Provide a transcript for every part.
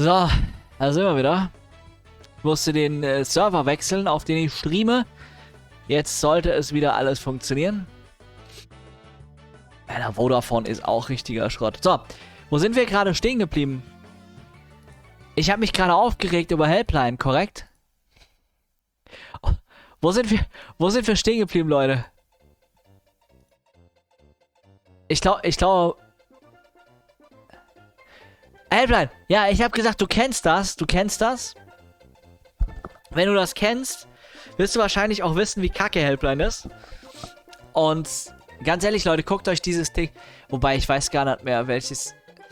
So, da sind wir wieder. Ich musste den Server wechseln, auf den ich streame. Jetzt sollte es wieder alles funktionieren. Ja, der Vodafone ist auch richtiger Schrott. So, wo sind wir gerade stehen geblieben? Ich habe mich gerade aufgeregt über Helpline, korrekt? Oh, wo sind wir stehen geblieben, Leute? Ich glaube... Helpline, ja, ich habe gesagt, du kennst das. Wenn du das kennst, wirst du wahrscheinlich auch wissen, wie kacke Helpline ist. Und ganz ehrlich, Leute, guckt euch dieses Ding... Wobei, ich weiß gar nicht mehr, welches...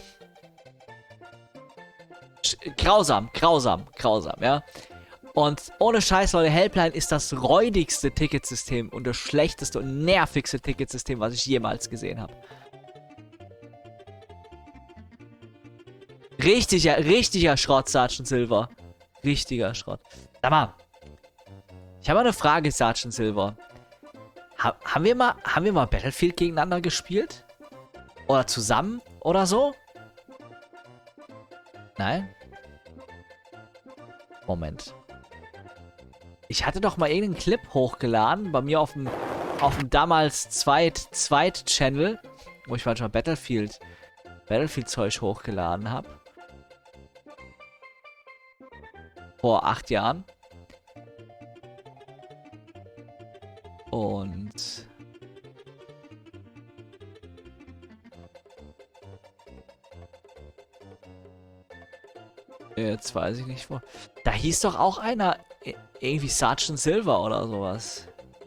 Grausam, ja. Und ohne Scheiß, Leute, Helpline ist das räudigste Ticketsystem und das schlechteste und nervigste Ticketsystem, was ich jemals gesehen habe. Richtiger Schrott, Sergeant Silver. Richtiger Schrott. Sag mal. Ich habe eine Frage, Sergeant Silver. Haben wir mal Battlefield gegeneinander gespielt? Oder zusammen? Oder so? Nein? Moment. Ich hatte doch mal irgendeinen Clip hochgeladen, bei mir auf dem damals Zweit-Channel, wo ich manchmal Battlefield-Zeug hochgeladen habe. Vor 8 Jahren. Und... Jetzt weiß ich nicht wo. Da hieß doch auch einer irgendwie Sergeant Silver oder sowas.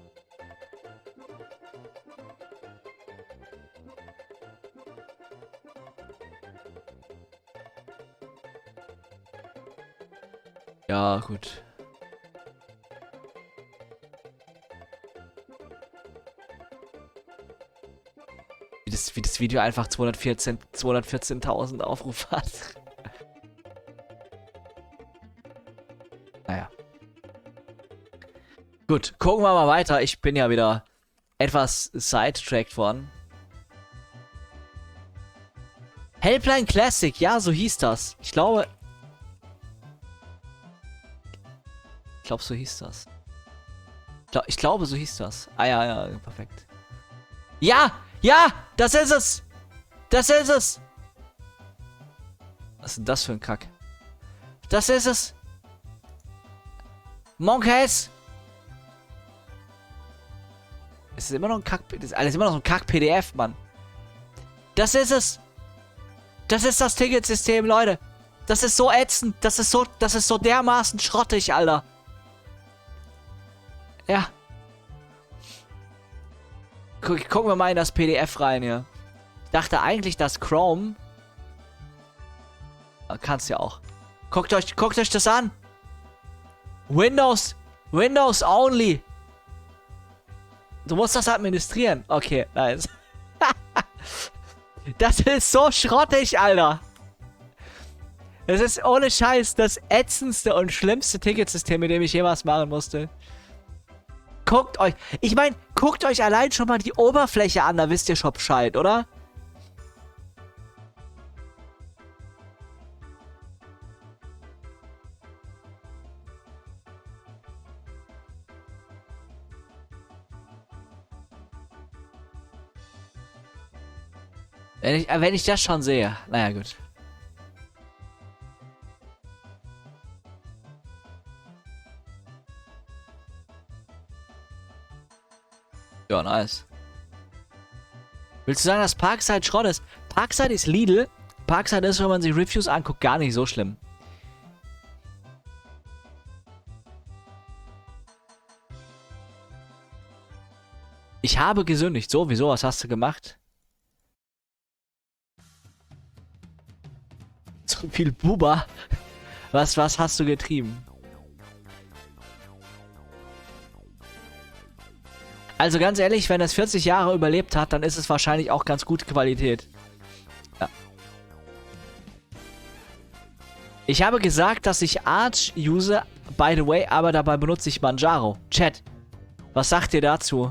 Ja, gut. Wie das Video einfach 214.000 Aufrufe hat. Naja. Gut, gucken wir mal weiter. Ich bin ja wieder etwas sidetracked worden. Helpline Classic, ja, so hieß das. Ich glaube, so hieß das. Ich glaube, so hieß das. Ah, ja, perfekt. Ja, das ist es. Was ist denn das für ein Kack? Das ist es. Monkeys. Es ist immer noch ein Kack... Das ist alles immer noch so ein Kack-PDF, Mann. Das ist es. Das ist das Ticketsystem, Leute. Das ist so ätzend. Das ist so dermaßen schrottig, Alter. Ja. Gucken wir mal in das PDF rein hier. Ich dachte eigentlich, dass Chrome... Kannst ja auch. Guckt euch das an. Windows only. Du musst das administrieren. Okay, nice. Das ist so schrottig, Alter. Das ist ohne Scheiß das ätzendste und schlimmste Ticketsystem, mit dem ich jemals machen musste. Guckt euch... Ich meine, guckt euch allein schon mal die Oberfläche an, da wisst ihr schon Bescheid, oder? Wenn ich das schon sehe. Naja, gut. Ja, nice. Willst du sagen, dass Parkside Schrott ist? Parkside ist Lidl. Parkside ist, wenn man sich Reviews anguckt, gar nicht so schlimm. Ich habe gesündigt. So, wieso? Was hast du gemacht? So viel Buba. Was hast du getrieben? Also ganz ehrlich, wenn das 40 Jahre überlebt hat, dann ist es wahrscheinlich auch ganz gute Qualität. Ja. Ich habe gesagt, dass ich Arch use, by the way, aber dabei benutze ich Manjaro. Chat, was sagt ihr dazu?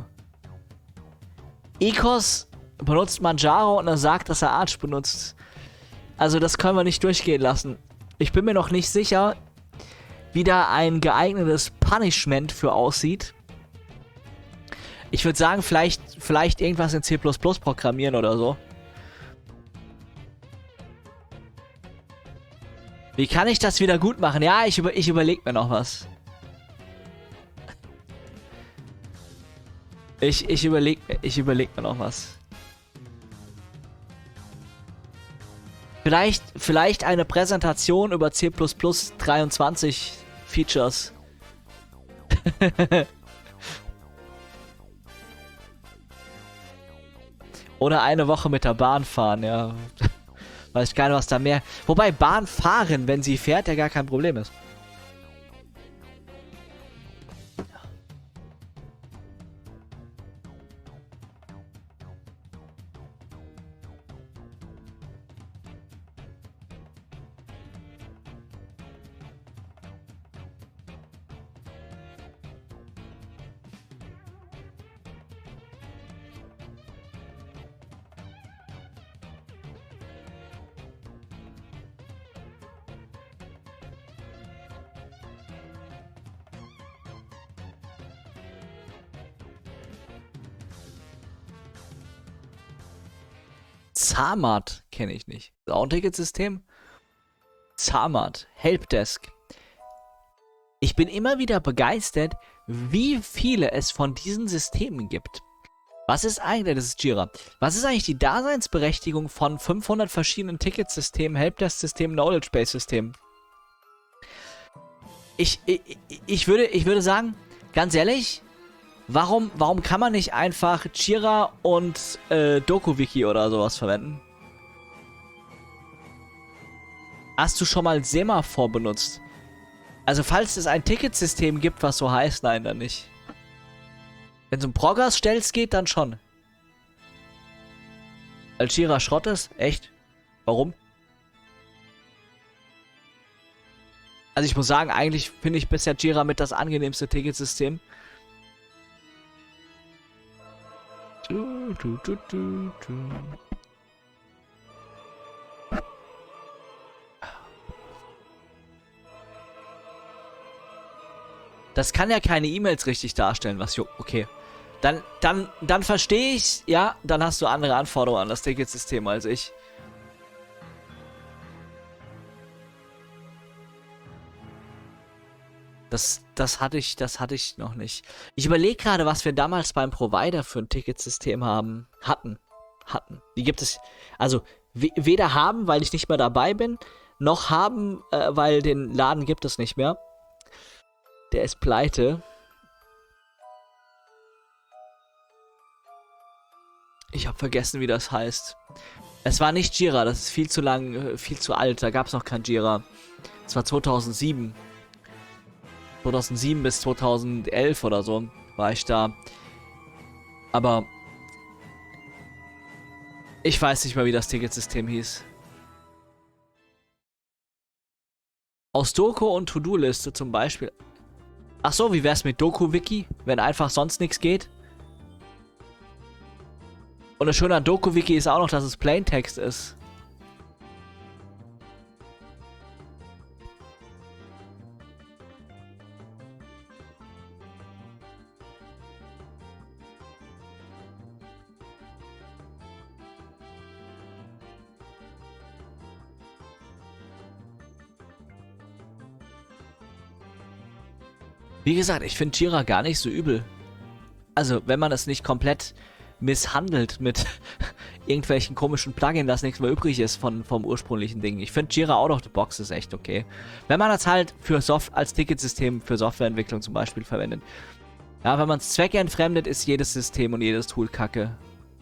Ecos benutzt Manjaro und er sagt, dass er Arch benutzt. Also das können wir nicht durchgehen lassen. Ich bin mir noch nicht sicher, wie da ein geeignetes Punishment für aussieht. Ich würde sagen, vielleicht irgendwas in C++ programmieren oder so. Wie kann ich das wieder gut machen? Ja, ich überlege mir noch was. Ich überleg mir noch was. Vielleicht eine Präsentation über C++ 23 Features. Oder eine Woche mit der Bahn fahren, ja. Weiß gar nicht, was da mehr... Wobei Bahn fahren, wenn sie fährt, ja gar kein Problem ist. Zamat kenne ich nicht. Ist auch ein Ticketsystem? Zamat, Helpdesk. Ich bin immer wieder begeistert, wie viele es von diesen Systemen gibt. Was ist eigentlich, das ist Jira, was ist eigentlich die Daseinsberechtigung von 500 verschiedenen Ticketsystemen, Helpdesk-Systemen, Knowledge-Base-Systemen? Ich würde sagen, ganz ehrlich, warum kann man nicht einfach Jira und DokuWiki oder sowas verwenden? Hast du schon mal Semaphore benutzt? Also falls es ein Ticketsystem gibt, was so heißt, nein, dann nicht. Wenn es um Progress-Stells geht, dann schon. Weil Jira Schrott ist? Echt? Warum? Also ich muss sagen, eigentlich finde ich bisher Jira mit das angenehmste Ticketsystem. Das kann ja keine E-Mails richtig darstellen, was juckt. Okay. Dann verstehe ich, ja, dann hast du andere Anforderungen an das Ticketsystem als ich. Das hatte ich noch nicht. Ich überlege gerade, was wir damals beim Provider für ein Ticketsystem hatten. Die gibt es, also weder haben, weil ich nicht mehr dabei bin, noch haben, weil den Laden gibt es nicht mehr. Der ist pleite. Ich habe vergessen, wie das heißt. Es war nicht Jira, das ist viel zu lang, viel zu alt. Da gab es noch kein Jira. Es war 2007. 2007 bis 2011 oder so war ich da. Aber ich weiß nicht mal, wie das Ticketsystem hieß. Aus Doku und To-Do-Liste zum Beispiel. Ach so, wie wär's mit DokuWiki, wenn einfach sonst nichts geht? Und das Schöne an DokuWiki ist auch noch, dass es Plaintext ist. Wie gesagt, ich finde Jira gar nicht so übel. Also, wenn man es nicht komplett misshandelt mit irgendwelchen komischen Plugins, dass nichts mehr übrig ist vom ursprünglichen Ding. Ich finde Jira out of the box ist echt okay. Wenn man das halt für als Ticketsystem für Softwareentwicklung zum Beispiel verwendet. Ja, wenn man es zweckentfremdet, ist jedes System und jedes Tool kacke.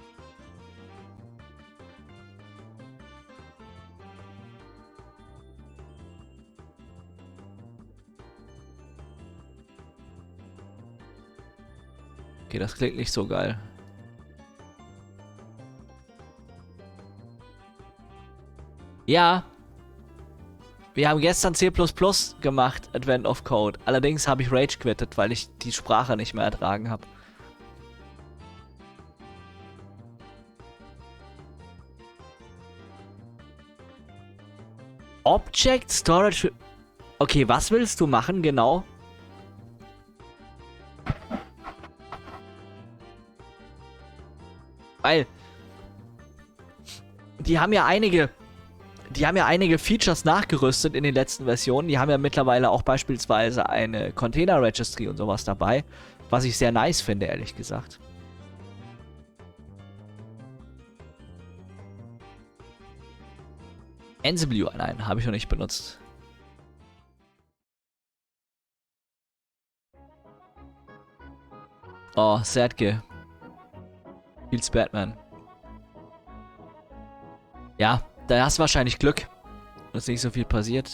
Okay, das klingt nicht so geil. Ja. Wir haben gestern C++ gemacht, Advent of Code. Allerdings habe ich Rage quittet, weil ich die Sprache nicht mehr ertragen habe. Object Storage. Okay, was willst du machen genau? Weil die haben ja einige Features nachgerüstet in den letzten Versionen. Die haben ja mittlerweile auch beispielsweise eine Container Registry und sowas dabei, was ich sehr nice finde, ehrlich gesagt. Ansible UI, nein, habe ich noch nicht benutzt. Oh, Sadke. Feels Batman. Ja, da hast du wahrscheinlich Glück, dass nicht so viel passiert.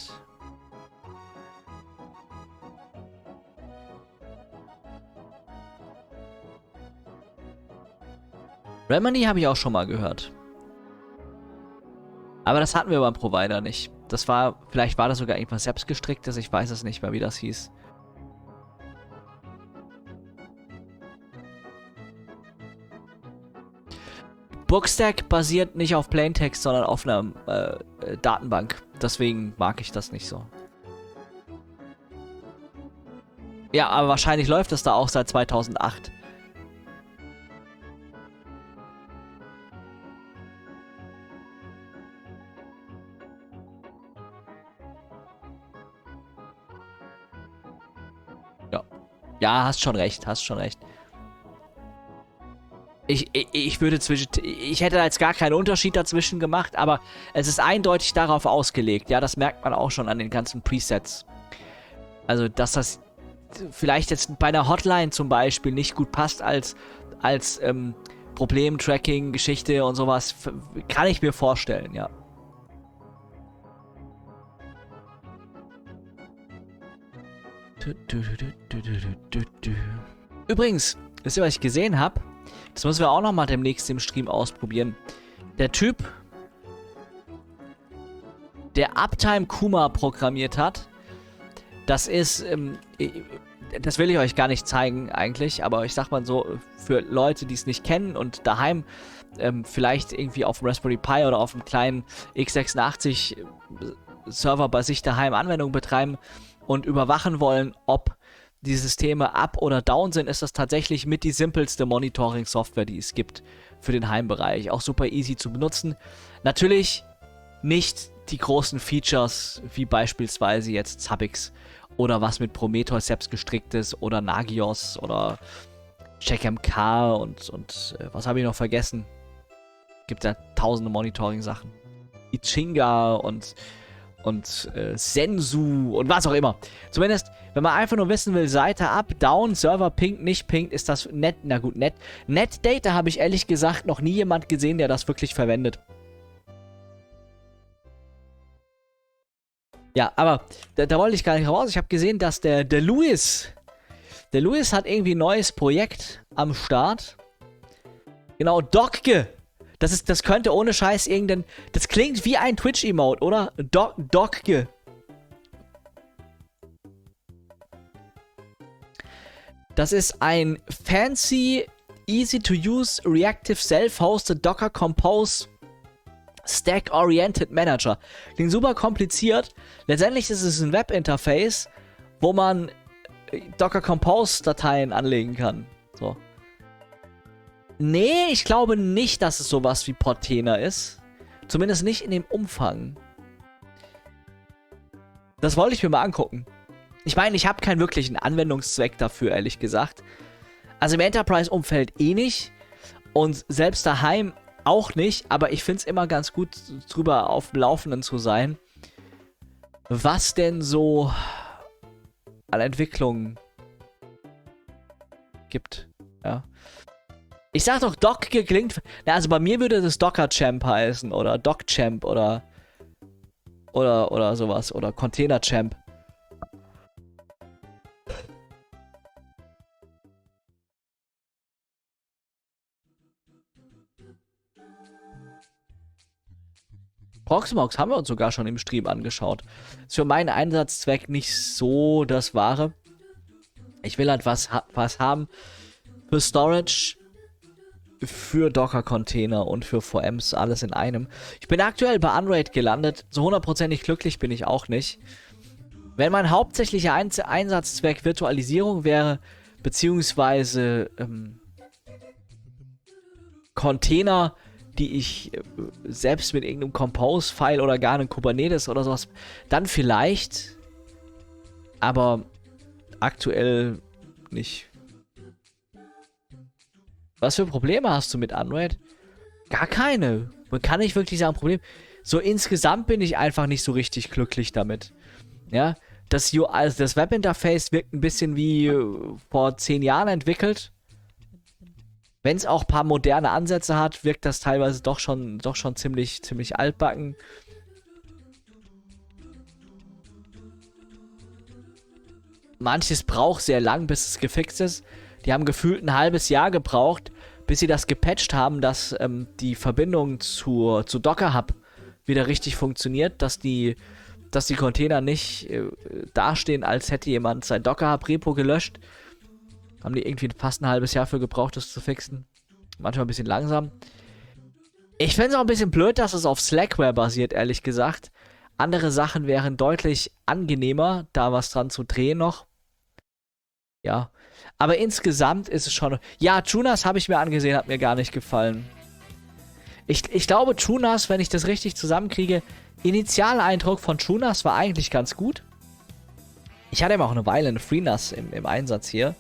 Remedy habe ich auch schon mal gehört. Aber das hatten wir beim Provider nicht. Das war, vielleicht war das sogar irgendwas selbstgestricktes, ich weiß es nicht mehr, wie das hieß. Bookstack basiert nicht auf Plaintext, sondern auf einer Datenbank. Deswegen mag ich das nicht so. Ja, aber wahrscheinlich läuft es da auch seit 2008. Ja. Ja, hast schon recht, hast schon recht. Ich würde ich hätte da jetzt gar keinen Unterschied dazwischen gemacht, aber es ist eindeutig darauf ausgelegt. Ja, das merkt man auch schon an den ganzen Presets. Also, dass das vielleicht jetzt bei einer Hotline zum Beispiel nicht gut passt als Problem-Tracking-Geschichte und sowas, kann ich mir vorstellen, ja. Übrigens, wisst ihr, was ich gesehen habe? Das müssen wir auch nochmal demnächst im Stream ausprobieren. Der Typ, der Uptime Kuma programmiert hat, das ist, das will ich euch gar nicht zeigen eigentlich, aber ich sag mal so, für Leute, die es nicht kennen und daheim vielleicht irgendwie auf dem Raspberry Pi oder auf einem kleinen x86 Server bei sich daheim Anwendungen betreiben und überwachen wollen, ob die Systeme up oder down sind, ist das tatsächlich mit die simpelste Monitoring-Software, die es gibt für den Heimbereich. Auch super easy zu benutzen. Natürlich nicht die großen Features, wie beispielsweise jetzt Zabbix oder was mit Prometheus selbst gestricktes oder Nagios oder CheckMK und was habe ich noch vergessen? Gibt ja tausende Monitoring-Sachen. Ichinga und Sensu und was auch immer. Zumindest, wenn man einfach nur wissen will, Seite up, down, Server pinkt, nicht pinkt, ist das nett. Na gut, nett. NetData habe ich ehrlich gesagt noch nie jemand gesehen, der das wirklich verwendet. Ja, aber da wollte ich gar nicht raus. Ich habe gesehen, dass der Luis hat irgendwie ein neues Projekt am Start. Genau, Docke. Das könnte ohne Scheiß irgendein... Das klingt wie ein Twitch-Emote, oder? Docke. Das ist ein fancy, easy-to-use, reactive, self-hosted Docker Compose Stack-Oriented Manager. Klingt super kompliziert. Letztendlich ist es ein Webinterface, wo man Docker Compose-Dateien anlegen kann. So. Nee, ich glaube nicht, dass es sowas wie Portainer ist. Zumindest nicht in dem Umfang. Das wollte ich mir mal angucken. Ich meine, ich habe keinen wirklichen Anwendungszweck dafür, ehrlich gesagt. Also im Enterprise-Umfeld eh nicht. Und selbst daheim auch nicht. Aber ich finde es immer ganz gut, drüber auf dem Laufenden zu sein. Was denn so an Entwicklungen gibt. Ja. Ich sag doch, Docke klingt... Na, also bei mir würde das Docker-Champ heißen. Oder Doc-Champ oder sowas. Oder Container-Champ. Proxmox haben wir uns sogar schon im Stream angeschaut. Ist für meinen Einsatzzweck nicht so das Wahre. Ich will halt was haben für Storage. für Docker-Container und für VMs alles in einem. Ich bin aktuell bei Unraid gelandet. So hundertprozentig glücklich bin ich auch nicht. Wenn mein hauptsächlicher Einsatzzweck Virtualisierung wäre, beziehungsweise Container, die ich selbst mit irgendeinem Compose-File oder gar einem Kubernetes oder sowas, dann vielleicht, aber aktuell nicht. Was für Probleme hast du mit Unraid? Gar keine. Man kann nicht wirklich sagen, Problem. So insgesamt bin ich einfach nicht so richtig glücklich damit. Ja, das Webinterface wirkt ein bisschen wie vor 10 Jahren entwickelt. Wenn es auch ein paar moderne Ansätze hat, wirkt das teilweise doch schon ziemlich altbacken. Manches braucht sehr lang, bis es gefixt ist. Die haben gefühlt ein halbes Jahr gebraucht, bis sie das gepatcht haben, dass die Verbindung zu Docker Hub wieder richtig funktioniert, dass die Container nicht dastehen, als hätte jemand sein Docker Hub Repo gelöscht. Haben die irgendwie fast ein halbes Jahr für gebraucht, das zu fixen. Manchmal ein bisschen langsam. Ich fände es auch ein bisschen blöd, dass es auf Slackware basiert, ehrlich gesagt. Andere Sachen wären deutlich angenehmer, da was dran zu drehen noch. Ja. Aber insgesamt ist es schon... Ja, Tunas habe ich mir angesehen, hat mir gar nicht gefallen. Ich glaube, Tunas, wenn ich das richtig zusammenkriege, Initialeindruck von Tunas war eigentlich ganz gut. Ich hatte immer auch eine Weile eine FreeNAS im Einsatz hier.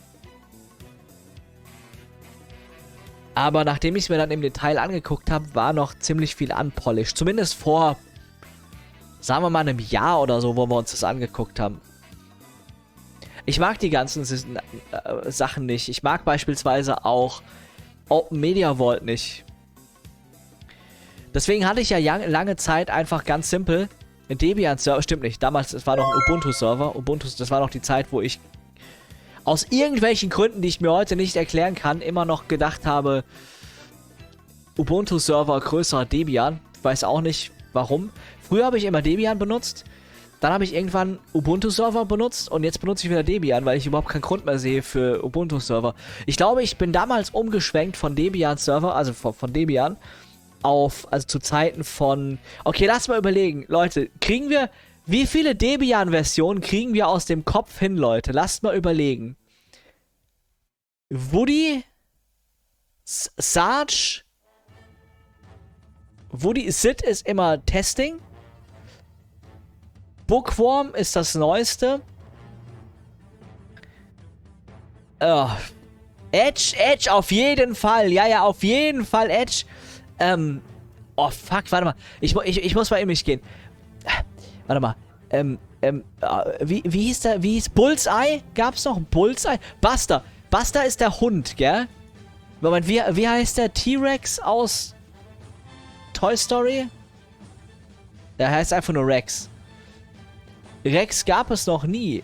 Aber nachdem ich es mir dann im Detail angeguckt habe, war noch ziemlich viel unpolished. Zumindest vor, sagen wir mal, einem Jahr oder so, wo wir uns das angeguckt haben. Ich mag die ganzen Sachen nicht. Ich mag beispielsweise auch Open Media Vault nicht. Deswegen hatte ich ja lange Zeit einfach ganz simpel einen Debian-Server. Stimmt nicht, damals, es war noch ein Ubuntu-Server. Das war noch die Zeit, wo ich aus irgendwelchen Gründen, die ich mir heute nicht erklären kann, immer noch gedacht habe, Ubuntu-Server größer Debian. Ich weiß auch nicht, warum. Früher habe ich immer Debian benutzt. Dann habe ich irgendwann Ubuntu-Server benutzt und jetzt benutze ich wieder Debian, weil ich überhaupt keinen Grund mehr sehe für Ubuntu-Server. Ich glaube, ich bin damals umgeschwenkt von Debian-Server, also von Debian, also zu Zeiten von... Okay, lass mal überlegen. Leute, wie viele Debian-Versionen kriegen wir aus dem Kopf hin, Leute? Lasst mal überlegen. Woody, Sarge, Sid ist immer Testing. Bookworm ist das Neueste. Edge auf jeden Fall. Ja, auf jeden Fall Edge. Oh, fuck, warte mal. Ich muss mal in mich gehen. Warte mal. Wie hieß Bullseye? Gab's noch Bullseye? Buster. Buster ist der Hund, gell? Moment, wie heißt der T-Rex aus Toy Story? Der heißt einfach nur Rex. Rex gab es noch nie.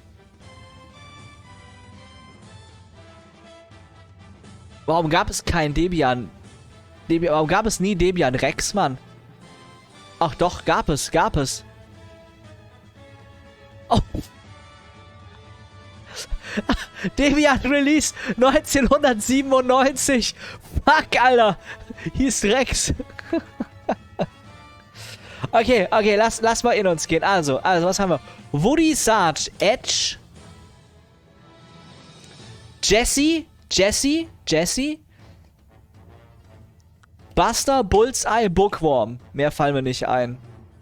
Warum gab es kein Debian? Warum gab es nie Debian Rex, Mann? Ach doch, gab es. Oh. Debian Release 1997. Fuck, Alter. Hieß Rex. Okay, lass mal in uns gehen. Also, was haben wir? Woody, Sarge, Edge, Jesse, Buster, Bullseye, Bookworm. Mehr fallen mir nicht ein.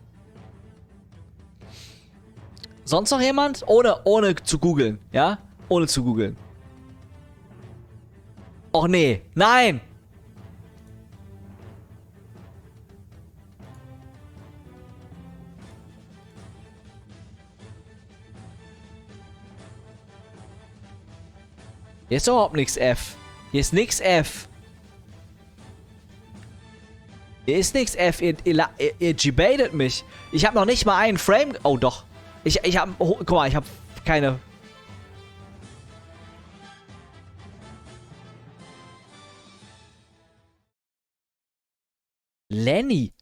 Sonst noch jemand? Ohne zu googeln, ja? Ohne zu googeln. Och nee, nein! Hier ist überhaupt nichts F. Hier ist nichts F. Ihr gebaitet mich. Ich habe noch nicht mal einen Frame... Oh, doch. Ich habe... Oh, guck mal, ich habe keine... Lenny?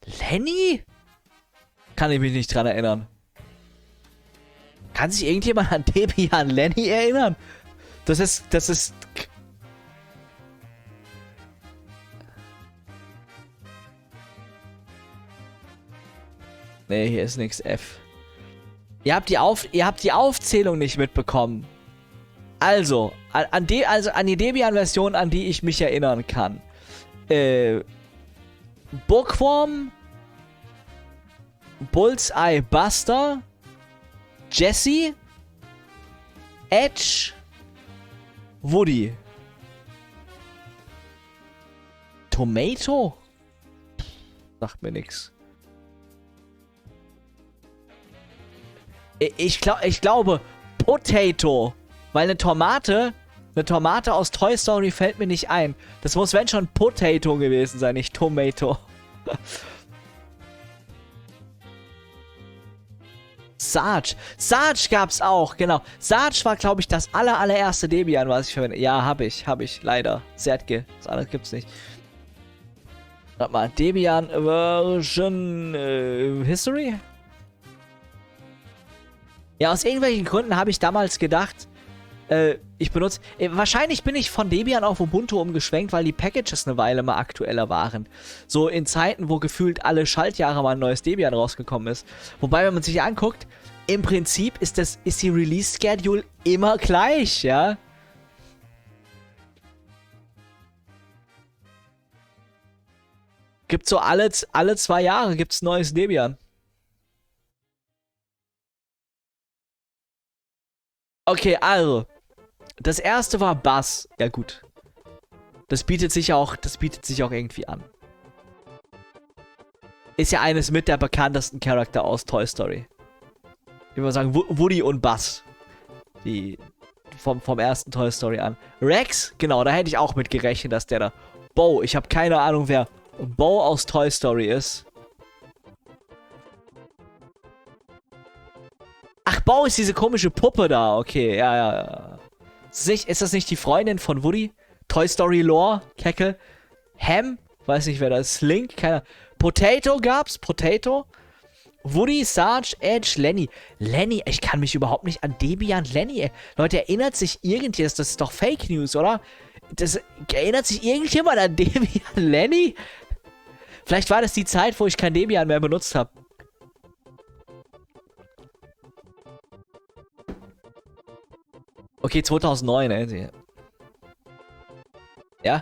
Kann ich mich nicht dran erinnern. Kann sich irgendjemand an Debian Lenny erinnern? Das ist... Nee, hier ist nichts F. Ihr habt die Aufzählung nicht mitbekommen. Also, an die Debian-Version, an die ich mich erinnern kann. Bookworm, Bullseye Buster, Jesse, Edge, Woody. Tomato? Sagt mir nix. Ich glaube Potato. Weil eine Tomate aus Toy Story fällt mir nicht ein. Das muss, wenn schon, Potato gewesen sein, nicht Tomato. Sarge. Sarge gab's auch, genau. Sarge war, glaube ich, das allererste Debian, was ich verwende. Ja, hab ich, leider. Zertge. Das andere gibt's nicht. Warte mal, Debian Version History? Ja, aus irgendwelchen Gründen habe ich damals gedacht, ich benutze... wahrscheinlich bin ich von Debian auf Ubuntu umgeschwenkt, weil die Packages eine Weile mal aktueller waren. So in Zeiten, wo gefühlt alle Schaltjahre mal ein neues Debian rausgekommen ist. Wobei, wenn man sich anguckt, im Prinzip ist die Release-Schedule immer gleich, ja? Gibt so alle 2 Jahre gibt's neues Debian. Okay, also... Das erste war Buzz. Ja, gut. Das bietet sich auch irgendwie an. Ist ja eines mit der bekanntesten Charakter aus Toy Story. Ich würde sagen, Woody und Buzz. Die vom ersten Toy Story an. Rex, genau, da hätte ich auch mit gerechnet, dass der da... Bo, ich habe keine Ahnung, wer Bo aus Toy Story ist. Ach, Bo ist diese komische Puppe da. Okay, ja. Ist das nicht die Freundin von Woody? Toy Story Lore, Kecke. Ham, weiß nicht wer das ist. Link, keiner. Potato gab's, Potato. Woody, Sarge, Edge, Lenny. Lenny, ich kann mich überhaupt nicht an Debian Lenny. Leute, erinnert sich irgendjemand, das ist doch Fake News, oder? Erinnert sich irgendjemand an Debian Lenny? Vielleicht war das die Zeit, wo ich kein Debian mehr benutzt habe. Okay, 2009, ey. Ja?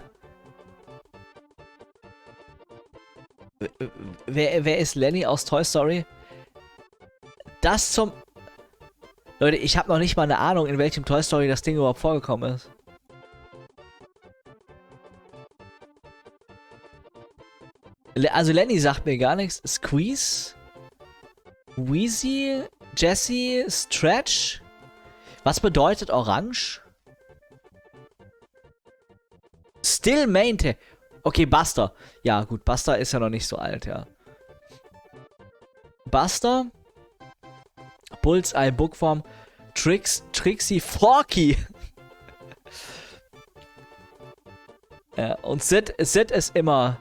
Wer ist Lenny aus Toy Story? Das zum... Leute, ich habe noch nicht mal eine Ahnung, in welchem Toy Story das Ding überhaupt vorgekommen ist. Also Lenny sagt mir gar nichts. Squeeze? Wheezy? Jesse? Stretch? Was bedeutet Orange? Still Mainte. Okay, Buster. Ja, gut, Buster ist ja noch nicht so alt, ja. Buster. Bullseye, Bookworm. Trixie, Forky. Ja, und Sid ist immer...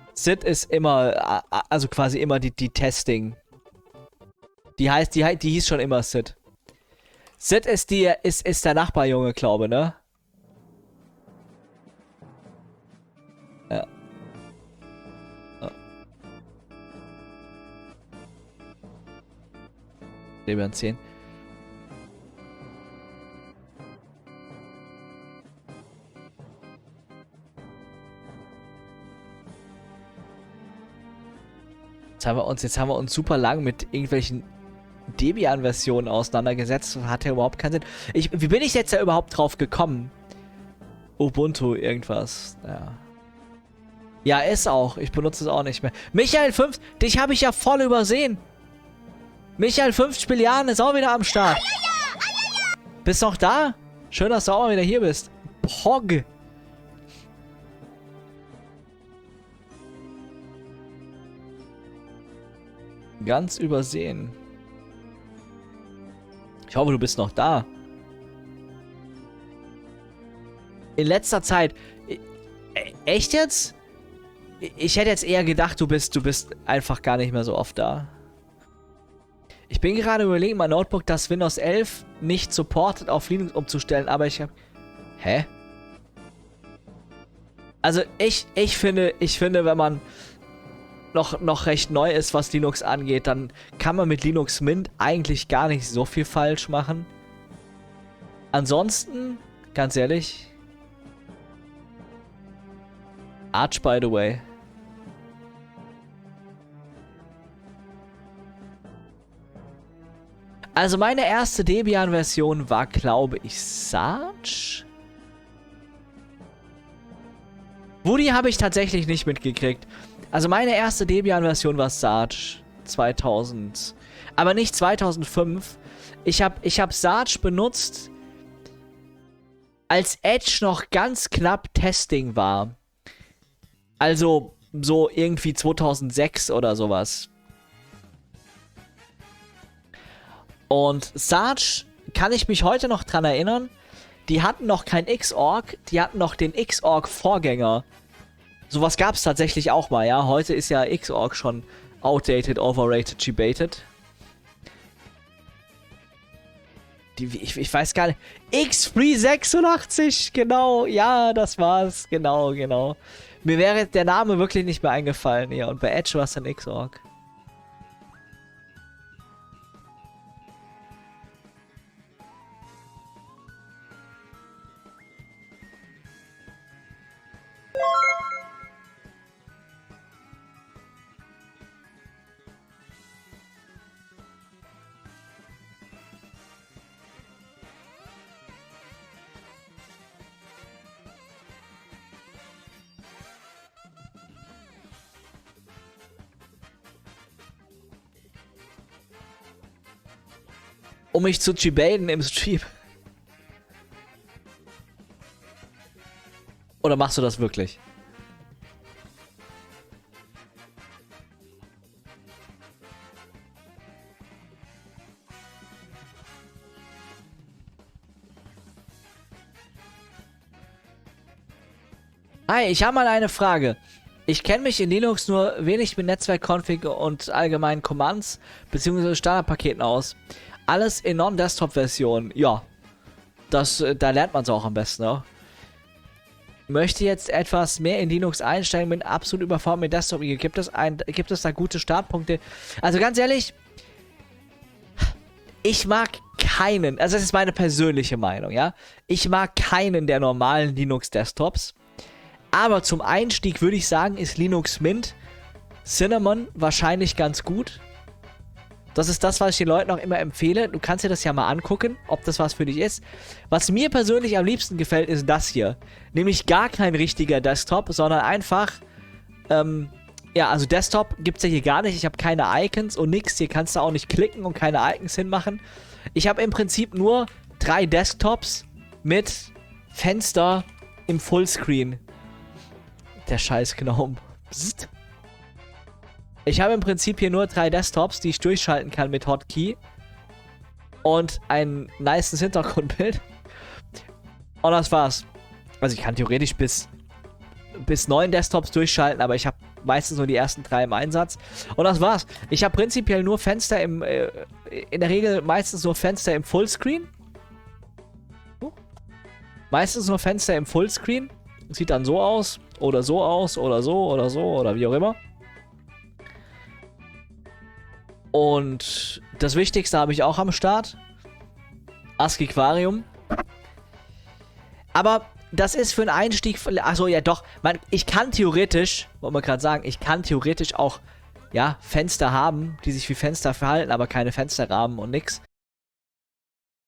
also quasi immer die Testing. Die hieß schon immer Sid. Sid ist der Nachbarjunge, glaube, ne? Ja. Debian 10. Jetzt haben wir uns super lang mit irgendwelchen Debian-Versionen auseinandergesetzt. Das hat ja überhaupt keinen Sinn. Wie bin ich jetzt da überhaupt drauf gekommen? Ubuntu, irgendwas. Ja. Ja, ist auch. Ich benutze es auch nicht mehr. Michael 5, dich habe ich ja voll übersehen. Michael 5 Spilian ist auch wieder am Start. Bist noch da? Schön, dass du auch mal wieder hier bist. Pog. Ganz übersehen. Ich hoffe, du bist noch da. In letzter Zeit... Echt jetzt? Ich hätte jetzt eher gedacht, du bist einfach gar nicht mehr so oft da. Ich bin gerade überlegen, mein Notebook, das Windows 11 nicht supportet, auf Linux umzustellen, aber ich habe... Hä? Also ich finde, wenn man... noch recht neu ist, was Linux angeht, dann kann man mit Linux Mint eigentlich gar nicht so viel falsch machen. Ansonsten, ganz ehrlich, Arch, by the way. Also meine erste Debian-Version war, glaube ich, Sarge. Woody habe ich tatsächlich nicht mitgekriegt. Also meine erste Debian-Version war Sarge 2000. Aber nicht 2005. Ich hab Sarge benutzt, als Edge noch ganz knapp Testing war. Also so irgendwie 2006 oder sowas. Und Sarge, kann ich mich heute noch dran erinnern, die hatten noch kein Xorg, die hatten noch den Xorg-Vorgänger. Sowas gab es tatsächlich auch mal, ja. Heute ist ja Xorg schon outdated, overrated, debated. Ich weiß gar nicht. X386, genau, ja, das war's. Genau. Mir wäre der Name wirklich nicht mehr eingefallen, ja. Und bei Edge war es dann Xorg. Um mich zu debaten im Stream. Oder machst du das wirklich? Hi, ich habe mal eine Frage. Ich kenne mich in Linux nur wenig mit Netzwerkconfig und allgemeinen Commands bzw. Standardpaketen aus. Alles in Non-Desktop-Version. Ja, da lernt man es auch am besten, ne? Möchte jetzt etwas mehr in Linux einsteigen, bin absolut überfordert mit Desktop. Gibt es da gute Startpunkte? Also ganz ehrlich, ich mag keinen, also das ist meine persönliche Meinung, ja. Ich mag keinen der normalen Linux-Desktops. Aber zum Einstieg würde ich sagen, ist Linux Mint Cinnamon wahrscheinlich ganz gut. Das ist das, was ich den Leuten auch immer empfehle. Du kannst dir das ja mal angucken, ob das was für dich ist. Was mir persönlich am liebsten gefällt, ist das hier. Nämlich gar kein richtiger Desktop, sondern einfach, ja, also Desktop gibt es ja hier gar nicht. Ich habe keine Icons und nix. Hier kannst du auch nicht klicken und keine Icons hinmachen. Ich habe im Prinzip nur 3 Desktops mit Fenster im Fullscreen. Der scheiß Gnome. Psst. Ich habe im Prinzip hier nur 3 Desktops, die ich durchschalten kann mit Hotkey. Und ein nices Hintergrundbild. Und das war's. Also ich kann theoretisch bis 9 Desktops durchschalten, aber ich habe meistens nur die ersten 3 im Einsatz. Und das war's. Ich habe prinzipiell nur Fenster in der Regel meistens nur Fenster im Fullscreen. Meistens nur Fenster im Fullscreen. Sieht dann so aus. Oder so aus. Oder so. Oder so. Oder wie auch immer. Und das Wichtigste habe ich auch am Start. ASCII-Aquarium. Aber das ist für einen Einstieg... Achso, ja doch. Ich kann theoretisch, wollte man gerade sagen, ich kann theoretisch auch, ja, Fenster haben, die sich wie Fenster verhalten, aber keine Fensterrahmen und nix.